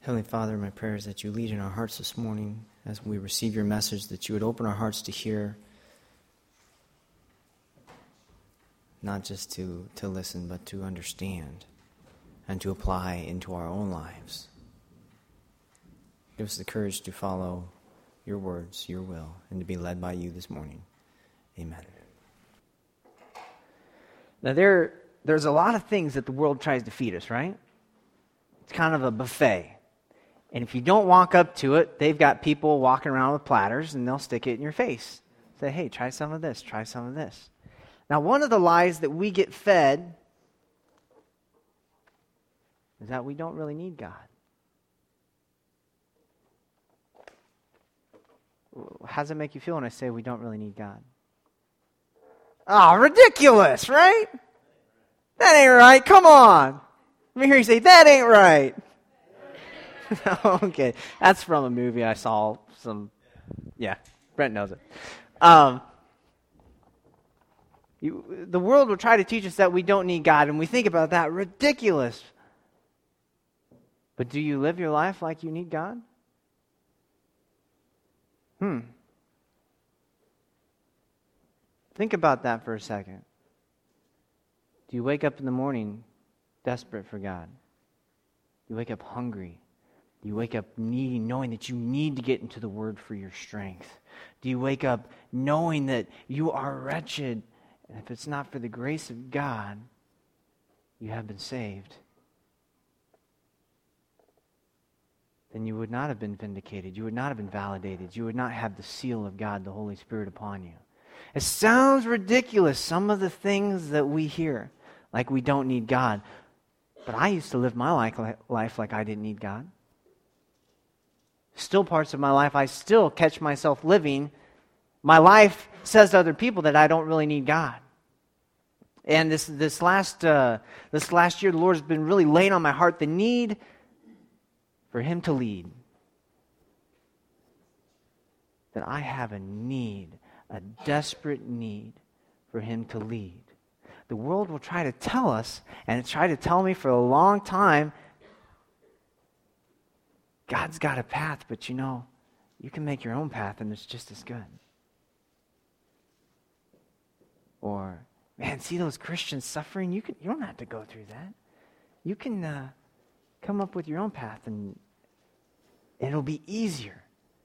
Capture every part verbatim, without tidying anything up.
Heavenly Father, my prayer is that you lead in our hearts this morning as we receive your message, that you would open our hearts to hear, not just to, to listen, but to understand and to apply into our own lives. Give us the courage to follow your words, your will, and to be led by you this morning. Amen. Now, there, there's a lot of things that the world tries to feed us, right? It's kind of a buffet. And if you don't walk up to it, they've got people walking around with platters, and they'll stick it in your face. Say, hey, try some of this, try some of this. Now, one of the lies that we get fed is that we don't really need God. How does it make you feel when I say we don't really need God? Oh, ridiculous, right? That ain't right. Come on. Let me hear you say, that ain't right. Okay, that's from a movie I saw. Some, yeah, Brent knows it. Um, you, the world will try to teach us that we don't need God, and we think about that, ridiculous. But do you live your life like you need God? Hmm. Think about that for a second. Do you wake up in the morning desperate for God? Do you wake up hungry? Do you wake up needing, knowing that you need to get into the Word for your strength? Do you wake up knowing that you are wretched, and if it's not for the grace of God, you have been saved? Then you would not have been vindicated. You would not have been validated. You would not have the seal of God, the Holy Spirit, upon you. It sounds ridiculous, some of the things that we hear, like we don't need God. But I used to live my life like I didn't need God. Still parts of my life, I still catch myself living. My life says to other people that I don't really need God. And this this last uh, this last year, the Lord has been really laying on my heart the need for Him to lead. That I have a need, a desperate need for Him to lead. The world will try to tell us, and it's tried to tell me for a long time, God's got a path, but you know, you can make your own path and it's just as good. Or, man, see those Christians suffering? You can, you don't have to go through that. You can uh, come up with your own path and it'll be easier.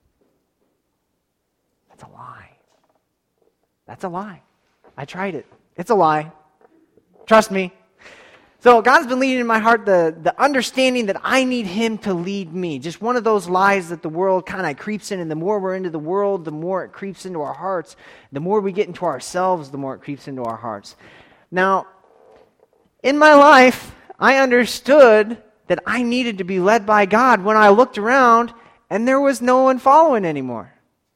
That's a lie. That's a lie. I tried it. It's a lie. Trust me. So God's been leading in my heart the, the understanding that I need Him to lead me. Just one of those lies that the world kind of creeps in, and the more we're into the world, the more it creeps into our hearts. The more we get into ourselves, the more it creeps into our hearts. Now, in my life, I understood that I needed to be led by God when I looked around and there was no one following anymore.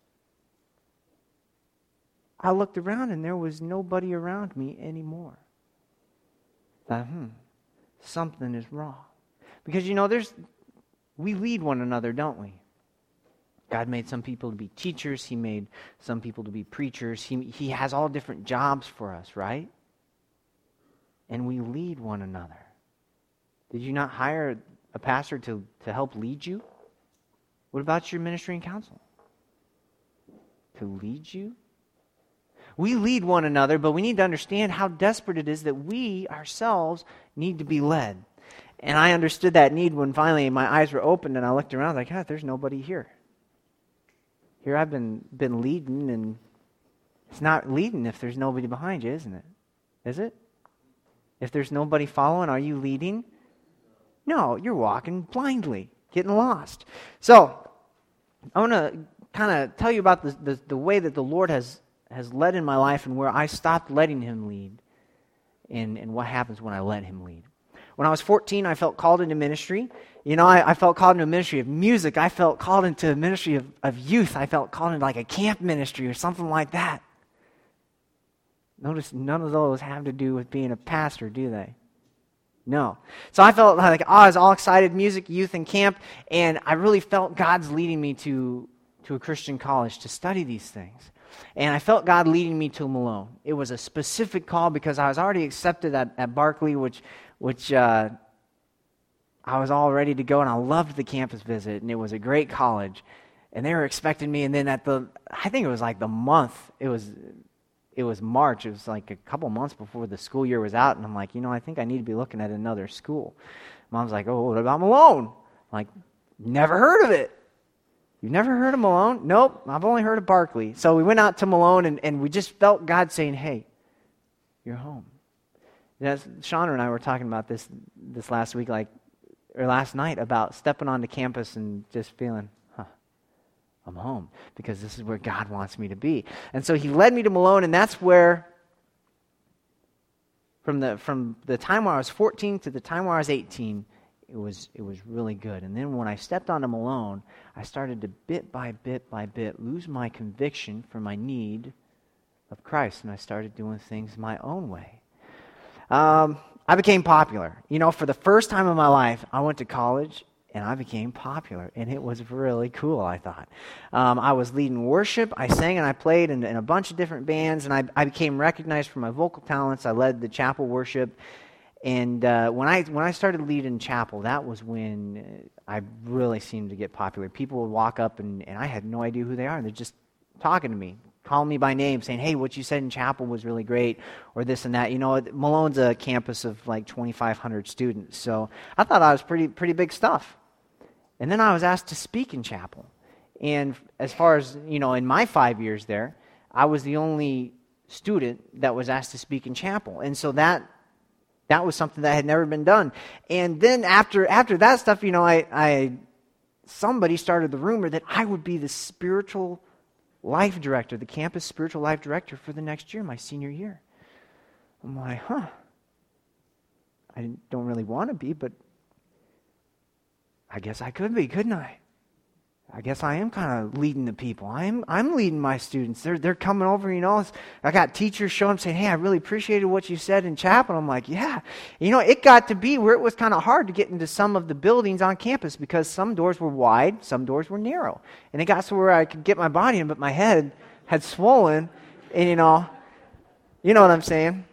I looked around and there was nobody around me anymore. Thought, hmm, something is wrong. Because, you know, there's we lead one another, don't we? God made some people to be teachers. He made some people to be preachers. He, he has all different jobs for us, right? And we lead one another. Did you not hire a pastor to, to help lead you? What about your ministry and counsel? To lead you? We lead one another, but we need to understand how desperate it is that we ourselves need to be led. And I understood that need when finally my eyes were opened and I looked around like, ah, there's nobody here. Here I've been been leading, and it's not leading if there's nobody behind you, isn't it? Is it? If there's nobody following, are you leading? No, you're walking blindly, getting lost. So, I want to kind of tell you about the, the, the way that the Lord has has led in my life and where I stopped letting Him lead and, and what happens when I let Him lead. When I was fourteen, I felt called into ministry. You know, I, I felt called into a ministry of music. I felt called into a ministry of, of youth. I felt called into like a camp ministry or something like that. Notice none of those have to do with being a pastor, do they? No. So I felt like oh, I was all excited, music, youth, and camp, and I really felt God's leading me to, to a Christian college to study these things. And I felt God leading me to Malone. It was a specific call because I was already accepted at, at Barclay, which which uh, I was all ready to go, and I loved the campus visit, and it was a great college. And they were expecting me, and then at the, I think it was like the month, it was it was March, it was like a couple months before the school year was out, and I'm like, you know, I think I need to be looking at another school. Mom's like, oh, what about Malone? I'm like, never heard of it. You've never heard of Malone? Nope, I've only heard of Barkley. So we went out to Malone, and, and we just felt God saying, hey, you're home. As Shauna and I were talking about this this last week, like, or last night, about stepping onto campus and just feeling, huh, I'm home, because this is where God wants me to be. And so he led me to Malone, and that's where, from the from the time where I was fourteen to the time where I was eighteen, it was it was really good. And then when I stepped onto Malone, I started to bit by bit by bit lose my conviction for my need of Christ, and I started doing things my own way. Um, I became popular. You know, for the first time in my life, I went to college, and I became popular, and it was really cool, I thought. Um, I was leading worship, I sang and I played in, in a bunch of different bands, and I, I became recognized for my vocal talents. I led the chapel worship, and uh, when I when I started leading chapel, that was when I really seemed to get popular. People would walk up, and, and I had no idea who they are, and they're just talking to me, calling me by name, saying, hey, what you said in chapel was really great, or this and that. You know, Malone's a campus of like twenty-five hundred students, so I thought I was pretty pretty big stuff. And then I was asked to speak in chapel. And as far as, you know, in my five years there, I was the only student that was asked to speak in chapel. And so that that was something that had never been done. And then after after that stuff, you know, I, I somebody started the rumor that I would be the spiritual life director, the campus spiritual life director for the next year, my senior year. I'm like, huh. I don't really want to be, but I guess I could be, couldn't I? I guess I am kind of leading the people. I'm I'm leading my students. They're they're coming over, you know. I got teachers showing, saying, hey, I really appreciated what you said in chapel. I'm like, yeah. You know, it got to be where it was kind of hard to get into some of the buildings on campus, because some doors were wide, some doors were narrow. And it got to where I could get my body in, but my head had swollen, and, you know, you know what I'm saying.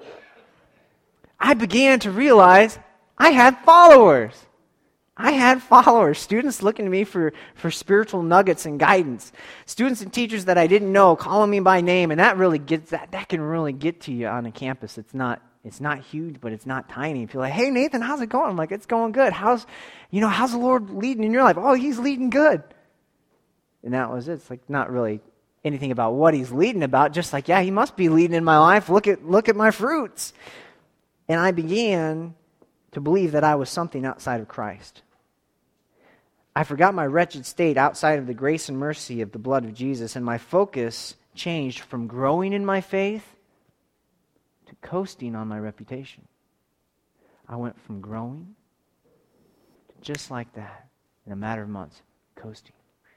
I began to realize I had followers. I had followers, students looking to me for, for spiritual nuggets and guidance. Students and teachers that I didn't know calling me by name, and that really gets that that can really get to you on a campus. It's not it's not huge, but it's not tiny. If you're like, hey Nathan, how's it going? I'm like, it's going good. How's you know, how's the Lord leading in your life? Oh, he's leading good. And that was it. It's like not really anything about what he's leading about, just like, yeah, he must be leading in my life. Look at look at my fruits. And I began to believe that I was something outside of Christ. I forgot my wretched state outside of the grace and mercy of the blood of Jesus, and my focus changed from growing in my faith to coasting on my reputation. I went from growing to just like that, in a matter of months, coasting.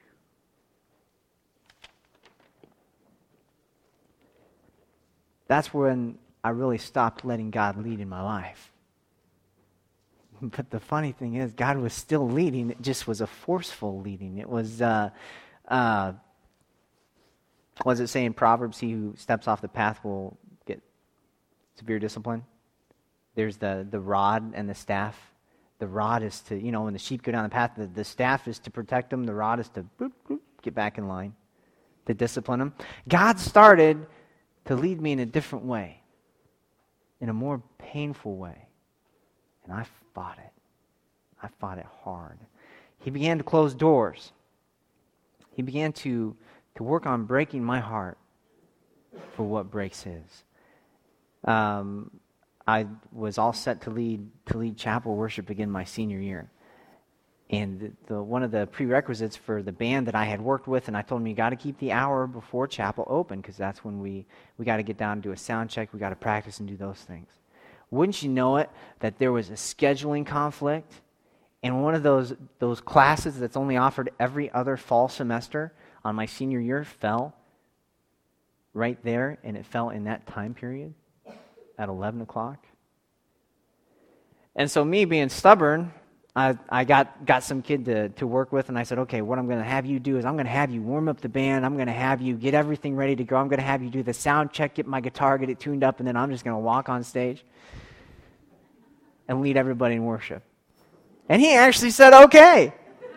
That's when I really stopped letting God lead in my life. But the funny thing is, God was still leading. It just was a forceful leading. It was, uh, uh, what does it say in Proverbs? He who steps off the path will get severe discipline. There's the, the rod and the staff. The rod is to, you know, when the sheep go down the path, the, the staff is to protect them. The rod is to boop, boop, get back in line, to discipline them. God started to lead me in a different way, in a more painful way. And I fought it. I fought it hard. He began to close doors. He began to, to work on breaking my heart for what breaks his. Um, I was all set to lead to lead chapel worship again my senior year. And the, the one of the prerequisites for the band that I had worked with, and I told them, you got to keep the hour before chapel open, because that's when we, we got to get down and do a sound check. We got to practice and do those things. Wouldn't you know it, that there was a scheduling conflict, and one of those those classes that's only offered every other fall semester on my senior year fell right there, and it fell in that time period at eleven o'clock. And so me being stubborn, I, I got, got some kid to, to work with, and I said, okay, what I'm going to have you do is I'm going to have you warm up the band. I'm going to have you get everything ready to go. I'm going to have you do the sound check, get my guitar, get it tuned up, and then I'm just going to walk on stage and lead everybody in worship. And he actually said, okay.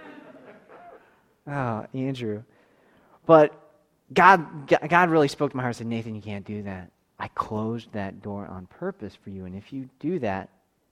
Oh, Andrew. But God, God really spoke to my heart and said, Nathan, you can't do that. I closed that door on purpose for you. And if you do that,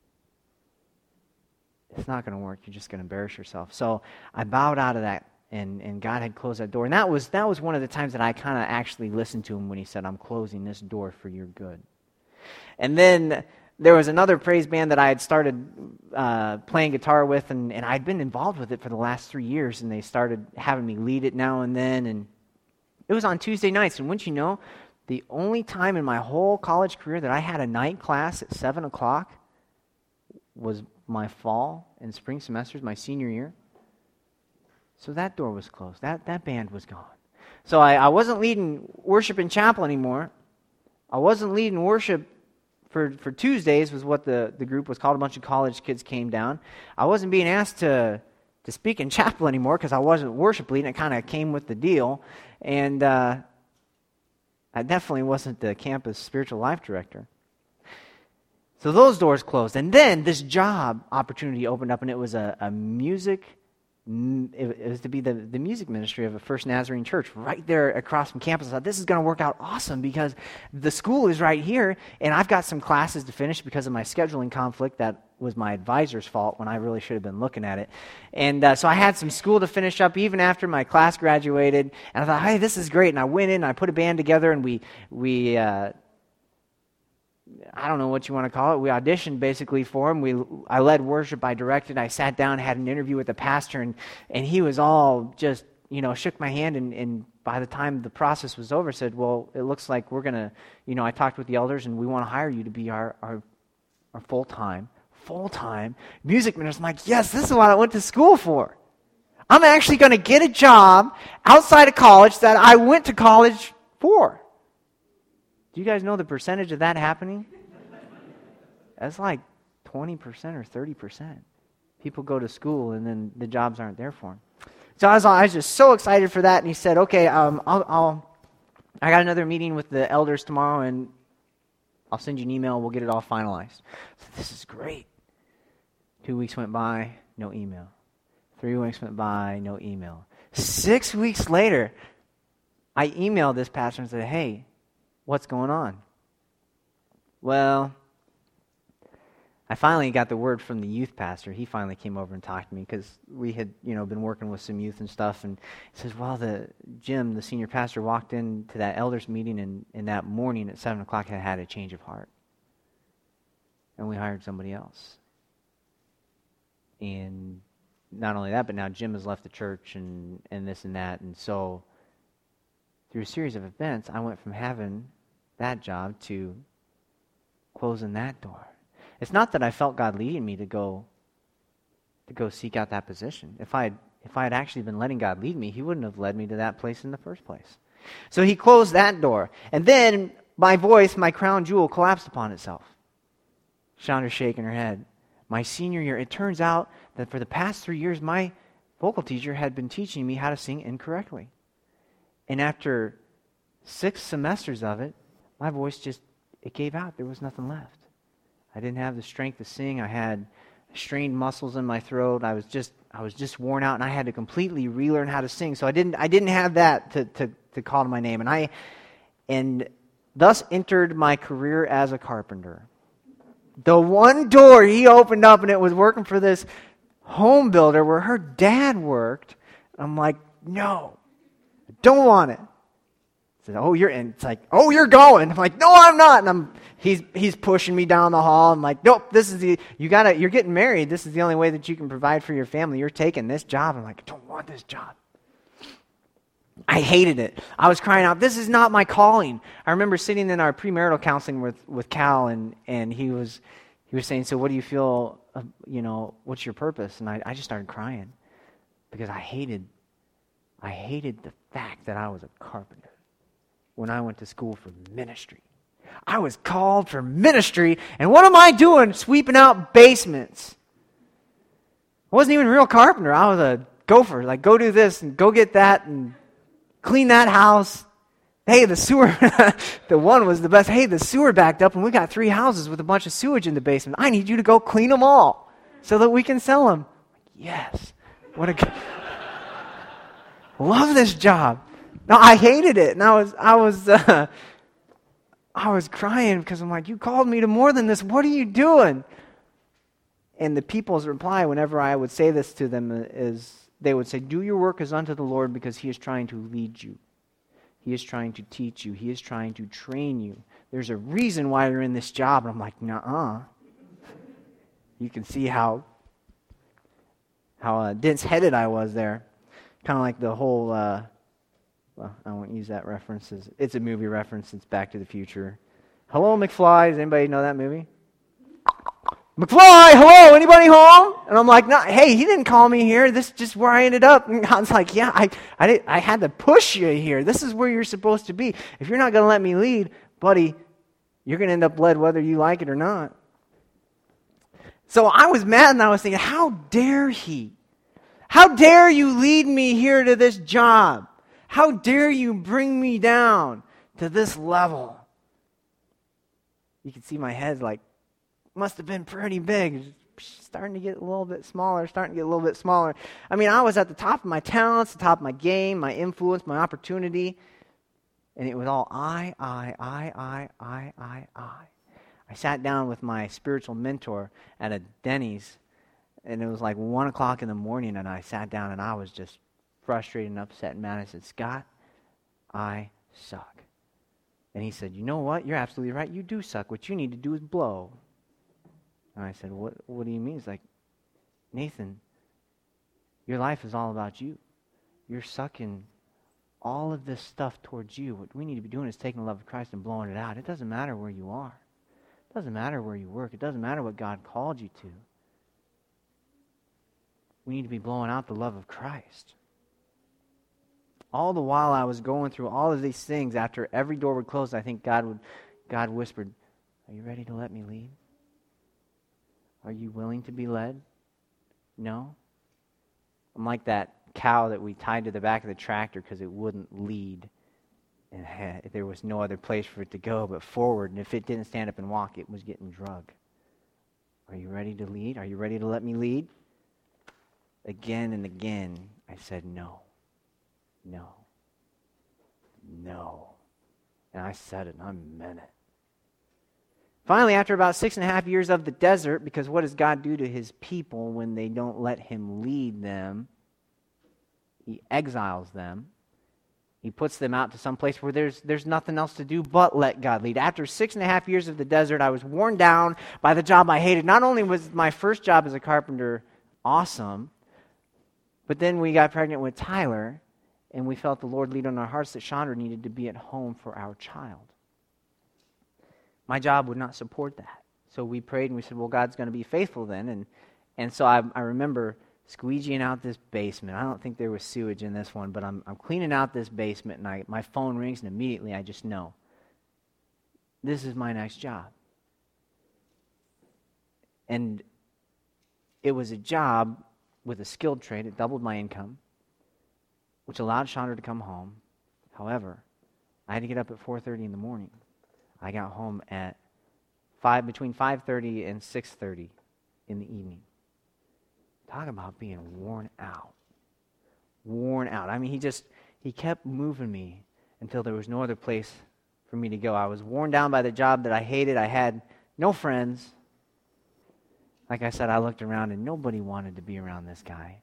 it's not going to work. You're just going to embarrass yourself. So I bowed out of that, and, and God had closed that door. And that was that was one of the times that I kind of actually listened to him when he said, I'm closing this door for your good. And then there was another praise band that I had started uh, playing guitar with, and, and I'd been involved with it for the last three years, and they started having me lead it now and then. And it was on Tuesday nights, and wouldn't you know, the only time in my whole college career that I had a night class at seven o'clock was my fall and spring semesters, my senior year. So that door was closed. That that band was gone. So I, I wasn't leading worship in chapel anymore. I wasn't leading worship for, for Tuesdays, was what the, the group was called. A bunch of college kids came down. I wasn't being asked to, to speak in chapel anymore because I wasn't worship leading. It kind of came with the deal. And uh, I definitely wasn't the campus spiritual life director. So those doors closed. And then this job opportunity opened up, and it was a, a music, it was to be the, the music ministry of a First Nazarene church right there across from campus. I thought, this is going to work out awesome because the school is right here, and I've got some classes to finish because of my scheduling conflict. That was my advisor's fault when I really should have been looking at it. And uh, so I had some school to finish up even after my class graduated, and I thought, hey, this is great. And I went in, and I put a band together, and we, we uh, I don't know what you want to call it. We auditioned basically for him. We, I led worship, I directed, I sat down, had an interview with the pastor, and, and he was all just, you know, shook my hand, and, and by the time the process was over, said, well, it looks like we're going to, you know, I talked with the elders, and we want to hire you to be our, our, our full-time, full-time music minister. I'm like, yes, this is what I went to school for. I'm actually going to get a job outside of college that I went to college for. Do you guys know the percentage of that happening? That's like twenty percent or thirty percent. People go to school and then the jobs aren't there for them. So I was, I was just so excited for that. And he said, okay, um, I'll, I'll, I got another meeting with the elders tomorrow, and I'll send you an email. We'll get it all finalized. So this is great. Two weeks went by, no email. Three weeks went by, no email. Six weeks later, I emailed this pastor and said, hey, what's going on? Well, I finally got the word from the youth pastor. He finally came over and talked to me because we had, you know, been working with some youth and stuff. And he says, well, the Jim, the senior pastor, walked into that elders meeting, and, and that morning at seven o'clock had had a change of heart. And we hired somebody else. And not only that, but now Jim has left the church and, and this and that. And so through a series of events, I went from having that job to closing that door. It's not that I felt God leading me to go to go seek out that position. If I had, if I had actually been letting God lead me, he wouldn't have led me to that place in the first place. So he closed that door. And then my voice, my crown jewel, collapsed upon itself. Chandra's shaking her head. My senior year, it turns out that for the past three years, my vocal teacher had been teaching me how to sing incorrectly. And after six semesters of it, my voice just, it gave out. There was nothing left. I didn't have the strength to sing. I had strained muscles in my throat. I was just, I was just worn out, and I had to completely relearn how to sing. So I didn't, I didn't have that to, to, to call to my name. And I, and thus entered my career as a carpenter. The one door he opened up, and it was working for this home builder where her dad worked. I'm like, no, I don't want it. He said, oh, you're in. It's like, oh, you're going. I'm like, no, I'm not. And I'm, he's he's pushing me down the hall. I'm like, nope, this is the, you gotta, you're getting married. This is the only way that you can provide for your family. You're taking this job. I'm like, I don't want this job. I hated it. I was crying out, this is not my calling. I remember sitting in our premarital counseling with, with Cal, and, and he was he was saying, so what do you feel, uh, you know, what's your purpose? And I, I just started crying because I hated, I hated the fact that I was a carpenter when I went to school for ministry. I was called for ministry, and what am I doing sweeping out basements? I wasn't even a real carpenter. I was a gopher, like go do this and go get that and clean that house. Hey, the sewer, the one was the best. Hey, the sewer backed up, and we got three houses with a bunch of sewage in the basement. I need you to go clean them all. so that we can sell them. Yes. What a good... Love this job. No, I hated it. And I was, I was, uh, I was crying because I'm like, you called me to more than this. What are you doing? And the people's reply whenever I would say this to them is, they would say, do your work as unto the Lord, because He is trying to lead you. He is trying to teach you. He is trying to train you. There's a reason why you're in this job. And I'm like, nuh-uh. You can see how how uh, dense-headed I was there. Kind of like the whole, uh, well, I won't use that reference. It's, it's a movie reference. It's Back to the Future. Hello, McFly. Does anybody know that movie? McFly, hello, anybody home? And I'm like, no, hey, he didn't call me here. This is just where I ended up. And God's like, yeah, I I, did, I had to push you here. This is where you're supposed to be. If you're not going to let me lead, buddy, you're going to end up led whether you like it or not. So I was mad, and I was thinking, how dare he? How dare you lead me here to this job? How dare you bring me down to this level? You can see my head like, must have been pretty big. Starting to get a little bit smaller, starting to get a little bit smaller. I mean, I was at the top of my talents, the top of my game, my influence, my opportunity. And it was all I, I, I, I, I, I, I. I sat down with my spiritual mentor at a Denny's, and it was like one o'clock in the morning, and I sat down, and I was just frustrated and upset and mad. I said, Scott, I suck. And he said, you know what? You're absolutely right. You do suck. What you need to do is blow. And I said, what, what do you mean? He's like, Nathan, your life is all about you. You're sucking all of this stuff towards you. What we need to be doing is taking the love of Christ and blowing it out. It doesn't matter where you are. It doesn't matter where you work. It doesn't matter what God called you to. We need to be blowing out the love of Christ. All the while I was going through all of these things, after every door would close, I think God would, God whispered, are you ready to let me lead? Are you willing to be led? No? I'm like that cow that we tied to the back of the tractor because it wouldn't lead. And had, there was no other place for it to go but forward. And if it didn't stand up and walk, it was getting drug. Are you ready to lead? Are you ready to let me lead? Again and again, I said no. No. No. And I said it, and I meant it. Finally, after about six and a half years of the desert, because what does God do to His people when they don't let Him lead them? He exiles them. He puts them out to some place where there's, there's nothing else to do but let God lead. After six and a half years of the desert, I was worn down by the job I hated. Not only was my first job as a carpenter awesome, but then we got pregnant with Tyler, and we felt the Lord lead on our hearts that Chandra needed to be at home for our child. My job would not support that. So we prayed and we said, well, God's going to be faithful then. And and so I, I remember squeegeeing out this basement. I don't think there was sewage in this one, but I'm I'm cleaning out this basement, and I, my phone rings, and immediately I just know, this is my next job. And it was a job with a skilled trade. It doubled my income, which allowed Chandra to come home. However, I had to get up at four thirty in the morning. I got home at five between five thirty and six thirty in the evening. Talk about being worn out. Worn out. I mean, he just, he kept moving me until there was no other place for me to go. I was worn down by the job that I hated. I had no friends. Like I said, I looked around and nobody wanted to be around this guy.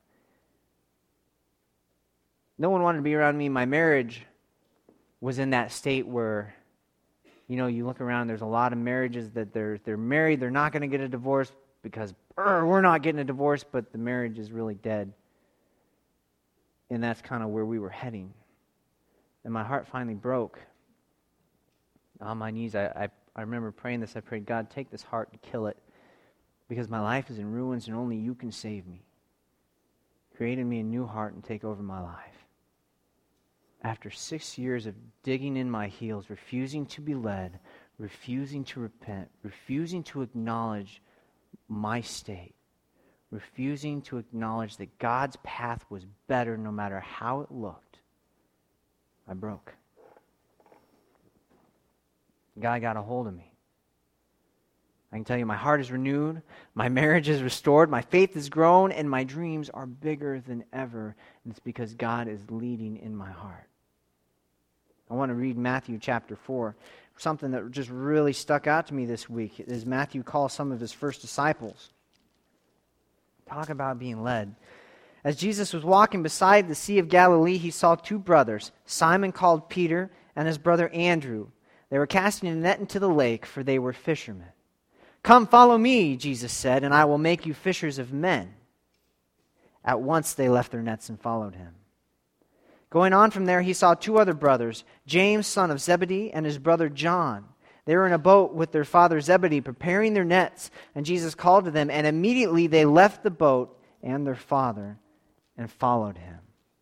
No one wanted to be around me. My marriage was in that state where, you know, you look around, there's a lot of marriages that they're they're married, they're not going to get a divorce because er, we're not getting a divorce, but the marriage is really dead. And that's kind of where we were heading. And my heart finally broke. On my knees, I, I, I remember praying this. I prayed, God, take this heart and kill it, because my life is in ruins and only you can save me. Create in me a new heart and take over my life. After six years of digging in my heels, refusing to be led, refusing to repent, refusing to acknowledge my state, refusing to acknowledge that God's path was better no matter how it looked, I broke. God got a hold of me. I can tell you my heart is renewed, my marriage is restored, my faith is grown, and my dreams are bigger than ever. And it's because God is leading in my heart. I want to read Matthew chapter four. Something that just really stuck out to me this week is Matthew calls some of his first disciples. Talk about being led. As Jesus was walking beside the Sea of Galilee, he saw two brothers, Simon called Peter and his brother Andrew. They were casting a net into the lake, for they were fishermen. "Come, follow me," Jesus said, "and I will make you fishers of men." At once they left their nets and followed him. Going on from there, he saw two other brothers, James, son of Zebedee, and his brother John. They were in a boat with their father Zebedee, preparing their nets, and Jesus called to them, and immediately they left the boat and their father and followed him.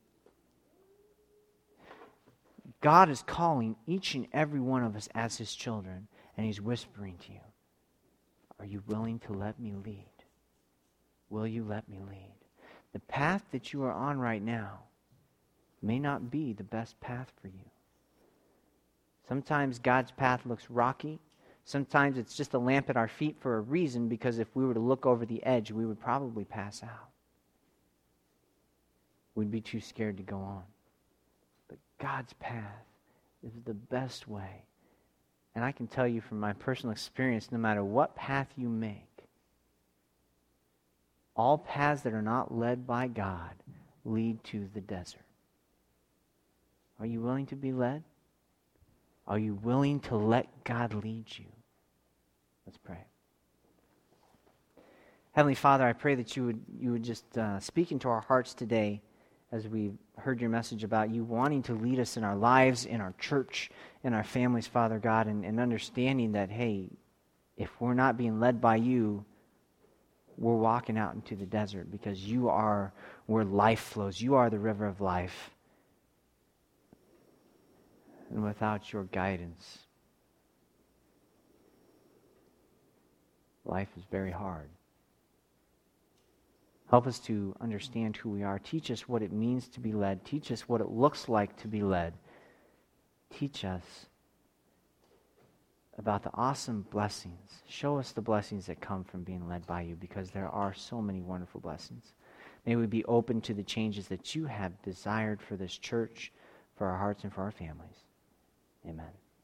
God is calling each and every one of us as his children, and he's whispering to you, are you willing to let me lead? Will you let me lead? The path that you are on right now may not be the best path for you. Sometimes God's path looks rocky. Sometimes it's just a lamp at our feet for a reason, because if we were to look over the edge, we would probably pass out. We'd be too scared to go on. But God's path is the best way. And I can tell you from my personal experience, no matter what path you make, all paths that are not led by God lead to the desert. Are you willing to be led? Are you willing to let God lead you? Let's pray. Heavenly Father, I pray that you would you would just uh, speak into our hearts today as we heard your message about you wanting to lead us in our lives, in our church, in our families, Father God, and, and understanding that, hey, if we're not being led by you, we're walking out into the desert, because you are where life flows. You are the river of life. And without your guidance, life is very hard. Help us to understand who we are. Teach us what it means to be led. Teach us what it looks like to be led. Teach us about the awesome blessings. Show us the blessings that come from being led by you, because there are so many wonderful blessings. May we be open to the changes that you have desired for this church, for our hearts, and for our families. Amen.